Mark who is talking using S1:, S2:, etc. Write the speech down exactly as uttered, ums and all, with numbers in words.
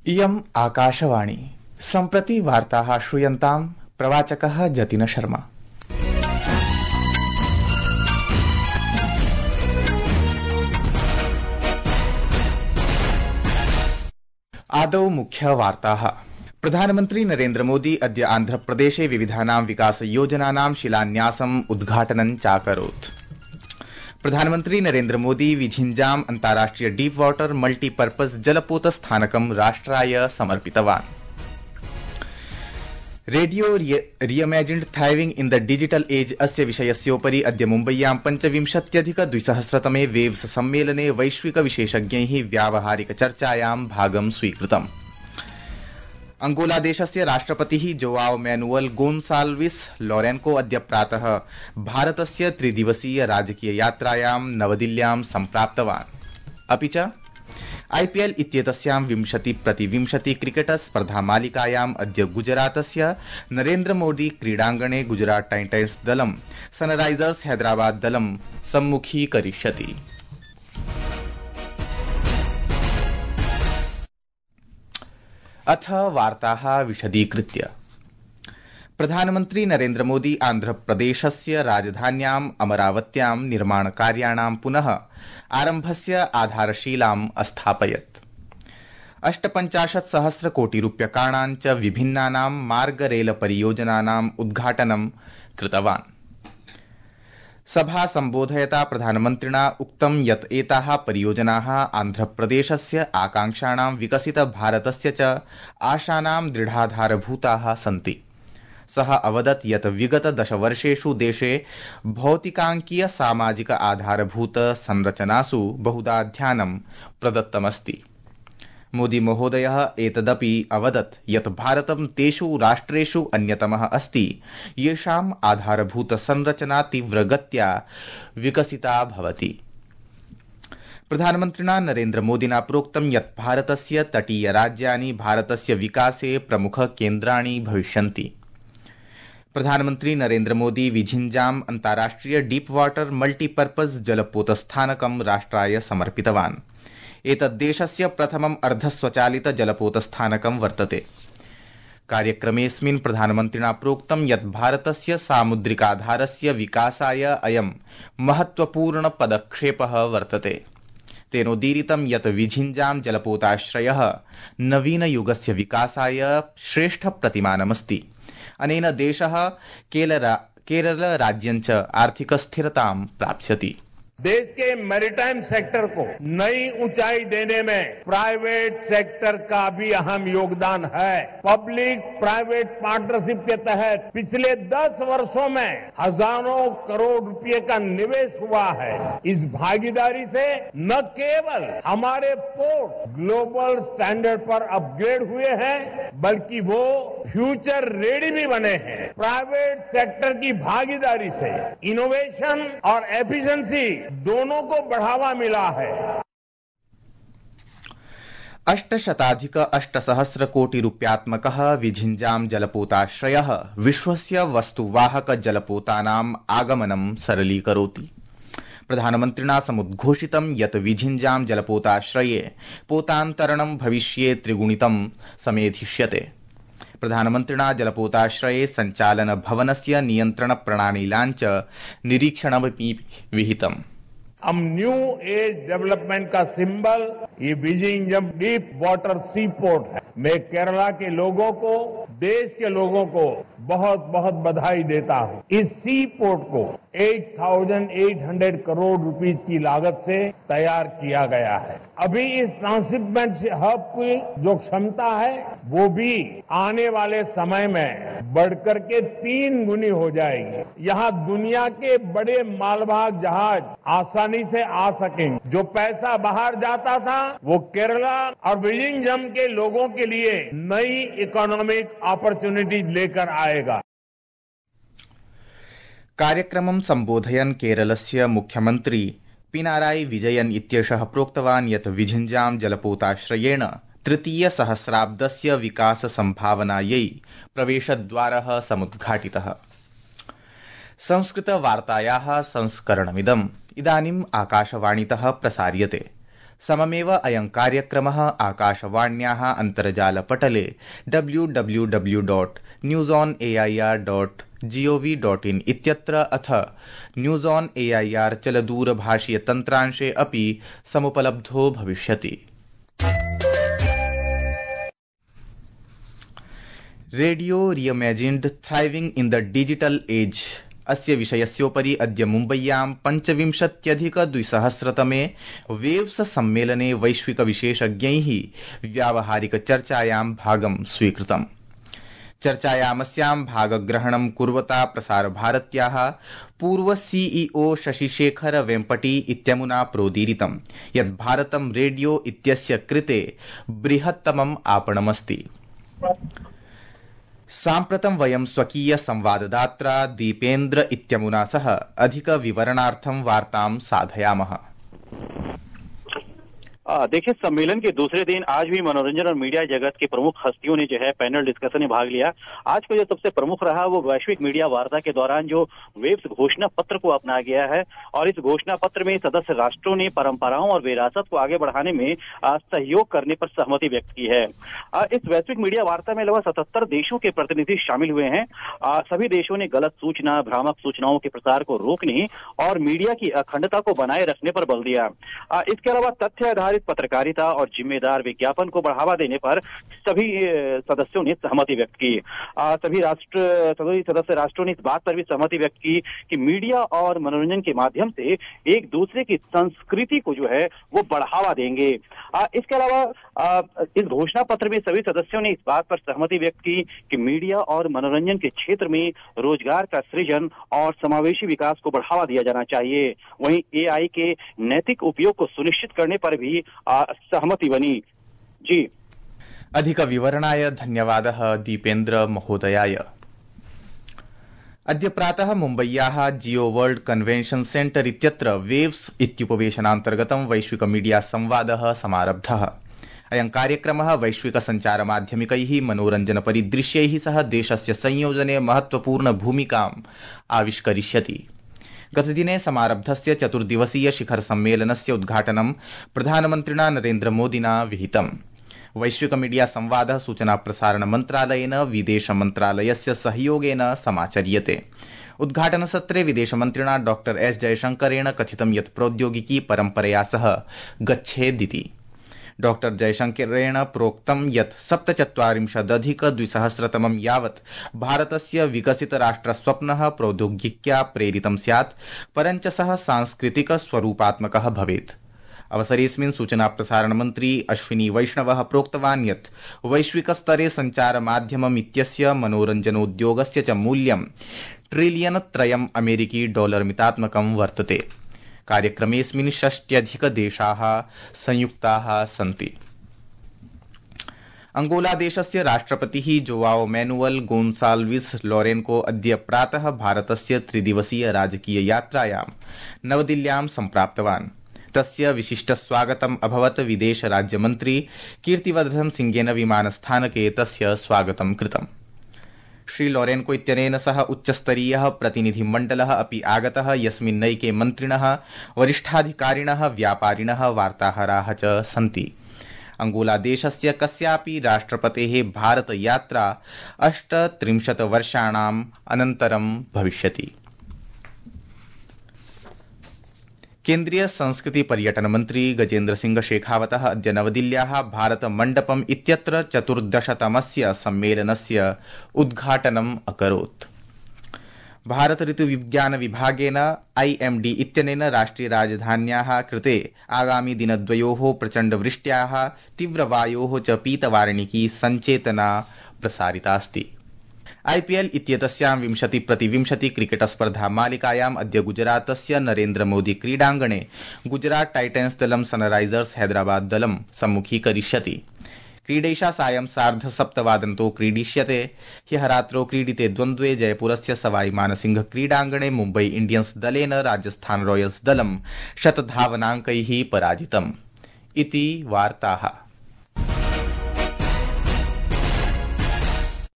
S1: इयम् आकाशवाणी सम्प्रति वार्ताः श्रूयन्ताम् प्रवाचकः जतिन शर्मा। आदौ मुख्य वार्ताः। प्रधानमन्त्री नरेन्द्र मोदी अद्य आन्ध्रप्रदेशे विविधानां विकासयोजनानां शिलान्यासम् उद्घाटनं चाकरोत्। प्रधानमन्त्री नरेन्द्र मोदी विझिंजाम अन्ताराष्ट्रिय डीप वाटर मल्टीपर्पज जलपोत स्थानकं राष्ट्राय समर्पितवान्। Radio reimagined thriving in the digital age अस्य विषयस्योपरि अद्य मुम्बय्यां पञ्चविंशत्यधिक द्विसहस्रतमे वेव्स सम्मेलने वैश्विक विशेषज्ञैः व्यावहारिक चर्चायां भागं स्वीकृतम्। अंगोला देशस्य राष्ट्रपतिः जोआओ मैनुअल गोन्साल्विस लोरेन्को अद्य प्रातः भारतस्य त्रिदिवसीय राजकीय यात्रायां नवदिल्ल्यां सम्प्राप्तवान्। अपि च आईपीएल इत्येतस्यां विंशति प्रतिविंशति क्रिकेट स्पर्धामालिकायाम् अद्य गुजरातस्य नरेन्द्र मोदी क्रीडाङ्गणे गुजरात टाइटन्स दलं सनराइजर्स हैदराबाद दलं सम्मुखीकरिष्यति। अथ वार्ताः विशदीकृत्य। प्रधानमन्त्री नरेन्द्र मोदी आन्ध्रप्रदेशस्य राजधान्याम् अमरावत्यां निर्माणकार्याणां पुनः आरम्भस्य आधारशिलाम् अस्थापयत्। अष्टपञ्चाशत् सहस्र कोटि रूप्यकाणां च विभिन्नानां मार्ग रेल परियोजनानाम् उद्घाटनं कृतवान्। सभा सम्बोधयता प्रधानमन्त्रिणा उक्तं यत् एताः परियोजनाः आन्ध्रप्रदेशस्य आकांक्षाणां विकसित भारतस्य च आशानां दृढाधारभूताः सन्ति। सः अवदत् यत् विगत दशवर्षेषु देशे भौतिकांकीय सामाजिक आधारभूत संरचनासु बहुधा ध्यानं प्रदत्तमस्ति। मोदी महोदयः एतदपि अवदत् यत् भारतं तेषु राष्ट्रेषु अन्यतमः अस्ति येषाम् आधारभूत संरचना तीव्रगत्या विकसिता भवति। प्रधानमन्त्रिणा नरेन्द्र मोदिना प्रोक्तं यत् भारतस्य तटीय राज्यानि भारतस्य विकासे प्रमुख केन्द्राणि भविष्यन्ति। प्रधानमन्त्री नरेन्द्र मोदी विझिंजाम अन्ताराष्ट्रिय डीप वाटर मल्टीपर्पज जलपोत स्थानकं राष्ट्राय समर्पितवान्। एतद्देशस्य प्रथमम् अर्धस्वचालित जलपोत स्थानकं वर्तते। कार्यक्रमेऽस्मिन् प्रधानमन्त्रिणा प्रोक्तं यत् भारतस्य सामुद्रिकाधारस्य विकासाय अयं महत्वपूर्ण पदक्षेपः वर्तते। तेनोदीरितं यत् विझिंजाम जलपोताश्रयः नवीनयुगस्य विकासाय श्रेष्ठ प्रतिमानमस्ति। अनेन देशः केरल राज्यं च आर्थिक स्थिरतां प्राप्स्यति।
S2: देश के मैरीटाइम सेक्टर को नई ऊंचाई देने में प्राइवेट सेक्टर का भी अहम योगदान है। पब्लिक प्राइवेट पार्टनरशिप के तहत पिछले दस वर्षों में हजारों करोड़ रुपए का निवेश हुआ है। इस भागीदारी से न केवल हमारे पोर्ट ग्लोबल स्टैंडर्ड पर अपग्रेड हुए हैं, बल्कि वो फ्यूचर रेडी भी बने हैं। प्राइवेट सेक्टर की भागीदारी से इनोवेशन और एफिशिएंसी दोनों को बढ़ावा मिला है।
S1: अष्टशताधिक अष्टसहस्र कोटि रूप्यात्मकः विझिंजाम जलपोताश्रयः विश्वस्य वस्तुवाहक जलपोतानाम् आगमनं सरलीकरोति। प्रधानमन्त्रिणा समुद्घोषितं यत् विझिंजाम जलपोताश्रये पोतान्तरणं भविष्ये त्रिगुणितं समेधिष्यते। प्रधानमन्त्रिणा जलपोताश्रये संचालन भवनस्य नियन्त्रण प्रणालीलाञ्च निरीक्षणमपि विहितम्।
S2: हम न्यू एज डेवलपमेंट का सिंबल ये Vizhinjam deep water sea port है। मैं केरला के लोगों को, देश के लोगों को बहुत बहुत बधाई देता हूं। इस सी पोर्ट को आठ हज़ार आठ सौ करोड़ रुपीस की लागत से तैयार किया गया है। अभी इस ट्रांसशिपमेंट हब की जो क्षमता है वो भी आने वाले समय में बढ़कर के तीन गुनी हो जाएगी। यहाँ दुनिया के बड़े मालवाहक जहाज आसानी से आ सकेंगे। जो पैसा बाहर जाता था वो केरला और विझिंजम के लोगों के लिए नई इकोनॉमिक अपॉर्चुनिटी लेकर आएगा।
S1: कार्यक्रमं सम्बोधयन् केरलस्य मुख्यमन्त्री पिनाराई विजयन इत्येषः प्रोक्तवान् यत् विझिंजाम जलपोताश्रयेण तृतीय सहस्राब्दस्य विकास संभावनायै प्रवेशद्वारः समुद्घाटितः। संस्कृत वार्तायाः संस्करणमिदम् इदानीम् आकाशवाणीतः प्रसार्यते। सममेव अयं कार्यक्रमः आकाशवाण्याः अन्तर्जालपटले W W W dot news on A I R dot G O V dot in इत्यत्र अथ news on A I R चलदूरभाषीय तन्त्रांशे अपि समुपलब्धो भविष्यति। Radio reimagined thriving in the digital age अस्य विषयस्योपरि अद्य मुम्बय्यां पञ्चविंशत्यधिक द्विसहस्रतमे वेव्स सम्मेलने वैश्विक विशेषज्ञैः व्यावहारिक चर्चायां भागं स्वीकृतम्। चर्चायामस्यां भागग्रहणं कुर्वता प्रसारभारत्याः पूर्व सीईओ शशिशेखर वेम्पटी इत्यमुना प्रोदीरितं यत् भारतं रेडियो इत्यस्य कृते बृहत्तमम् आपणमस्ति। साम्प्रतं वयं स्वकीय संवाददात्रा दीपेन्द्र इत्यमुना सह अधिक विवरणार्थं वार्तां साधयामः।
S3: देखिए, सम्मेलन के दूसरे दिन आज भी मनोरंजन और मीडिया जगत की प्रमुख हस्तियों ने जो है पैनल डिस्कशन में भाग लिया। आज का जो सबसे प्रमुख रहा वो वैश्विक मीडिया वार्ता के दौरान जो वेव्स घोषणा पत्र को अपनाया गया है और इस घोषणा पत्र में सदस्य राष्ट्रों ने परंपराओं और विरासत को आगे बढ़ाने में सहयोग करने पर सहमति व्यक्त की है। इस वैश्विक मीडिया वार्ता में लगभग सतहत्तर देशों के प्रतिनिधि शामिल हुए हैं। सभी देशों ने गलत सूचना, भ्रामक सूचनाओं के प्रसार को रोकने और मीडिया की अखंडता को बनाए रखने पर बल दिया। इसके अलावा तथ्य आधारित पत्रकारिता और जिम्मेदार विज्ञापन को बढ़ावा देने पर सभी सदस्यों ने सहमति व्यक्त की। सभी राष्ट्र सभी सदस्य राष्ट्रों ने इस बात पर भी सहमति व्यक्त की कि मीडिया और मनोरंजन के माध्यम से एक दूसरे की संस्कृति को जो है वो बढ़ावा देंगे। इसके अलावा इस घोषणा पत्र में सभी सदस्यों ने इस बात पर सहमति व्यक्त की कि मीडिया और मनोरंजन के क्षेत्र में रोजगार का सृजन और समावेशी विकास को बढ़ावा दिया जाना चाहिए। वहीं ए आई के नैतिक उपयोग को सुनिश्चित करने पर भी सहमति बनी। जी,
S1: अधिक विवरणाय धन्यवादः दीपेन्द्र महोदयाय। अद्य प्रातः मुम्बय्याः जियो वर्ल्ड कन्वेन्शन सेंटर इत्यत्र वेव्स इत्युपवेशनान्तर्गतं वैश्विक मीडिया संवादः समारब्धः। अयं कार्यक्रमः वैश्विक सञ्चारमाध्यमिकैः मनोरञ्जनपरिदृश्यैः सह देशस्य संयोजने महत्वपूर्ण भूमिकाम् आविष्करिष्यति। गतदिने समारब्धस्य चतुर्दिवसीय शिखर सम्मेलनस्य उद्घाटनं प्रधानमन्त्रिणा नरेन्द्र मोदिना विहितम्। वैश्विक मीडिया संवादः सूचना प्रसारण मन्त्रालयेन विदेश मन्त्रालयस्य सहयोगेन समाचर्यते। उद्घाटनसत्रे विदेशमन्त्रिणा डॉक्टर एस जयशंकरेण कथितं यत् प्रौद्योगिकी परम्परया सह गच्छेदिति। डॉक्टर जयशंकरेण प्रोक्तं यत् सप्तचत्वारिंशदधिक द्विसहस्रतमं यावत् भारतस्य विकसित राष्ट्रस्वप्नः प्रौद्योगिक्या प्रेरितं स्यात्, परञ्च सः सांस्कृतिक स्वरूपात्मकः भवेत्। अवसरेऽस्मिन् सूचना प्रसारण मन्त्री अश्विनी वैष्णवः प्रोक्तवान् यत् वैश्विक स्तरे सञ्चार माध्यमम् इत्यस्य मनोरञ्जनोद्योगस्य च मूल्यं ट्रिलियन त्रयम् अमेरिकी डॉलर मितात्मकं वर्तते। कार्यक्रमेऽस्मिन् षष्ट्यधिक देशाः संयुक्ताः सन्ति। अंगोला देशस्य राष्ट्रपतिः जोआओ मैनुअल गोन्साल्विस लोरेन्को अद्य प्रातः भारतस्य त्रिदिवसीय राजकीय यात्रायां नवदिल्ल्यां सम्प्राप्तवान्। तस्य विशिष्ट स्वागतम् अभवत्। विदेश राज्यमन्त्री कीर्तिवर्धन सिंहेन विमानस्थानके तस्य स्वागतं कृतम्। श्री लोरेन्को इत्यनेन सह उच्चस्तरीयः प्रतिनिधिमण्डलः अपि आगतः, यस्मिन् नैके मन्त्रिणः, वरिष्ठाधिकारिणः, व्यापारिणः, वार्ताहराः च सन्ति। अंगोला देशस्य कस्यापि राष्ट्रपतेः भारतयात्रा अष्टत्रिंशत् वर्षाणाम् अनन्तरं भविष्यति। केन्द्रीय संस्कृति पर्यटन मन्त्री गजेन्द्र सिंह शेखावतः अद्य नवदिल्ल्याः भारत मण्डपम् इत्यत्र चतुर्दशतमस्य सम्मेलनस्य उद्घाटनम् अकरोत्। भारत ऋतुविज्ञान विभागेन आई एम डी इत्यनेन राष्ट्रिय राजधान्याः कृते आगामि दिनद्वयोः प्रचण्डवृष्ट्याः, तीव्रवायोः च पीतवार्णिकी सञ्चेतना प्रसारितास्ति। आईपीएल इत्येतस्यां विंशति प्रतिविंशति क्रिकेट स्पर्धा मालिकायाम् अद्य गुजरातस्य नरेन्द्र मोदी क्रीडाङ्गणे गुजरात टाइटन्स दलं सनराइजर्स हैदराबाद दलं सम्मुखीकरिष्यति। क्रीडैषा सायं सार्धसप्तवादनतो क्रीडिष्यते। ह्यः रात्रौ क्रीडिते द्वन्द्वे जयपुरस्य सवाई मानसिंह क्रीडाङ्गणे मुम्बई इंडियन्स दलेन राजस्थान रॉयल्स दलं शतधावनाङ्कैः पराजितम्। इति वार्ताः।